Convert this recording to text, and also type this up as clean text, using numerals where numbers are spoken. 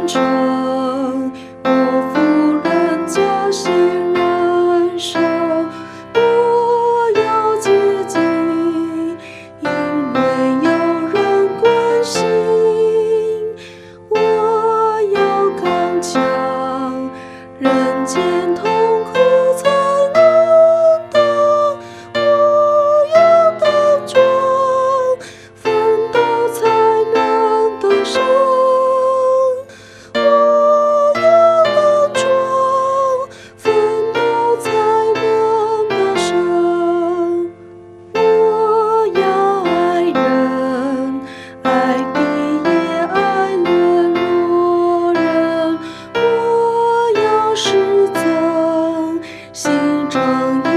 真诚，不负人家信人生。我要自己，因为有人关心。我要刚强，人间痛苦才能当。我要当壮，奋斗才能得胜。我要当壮，奋斗才能得胜。我要爱人，爱敌也爱沦落人。我要实诚，心诚。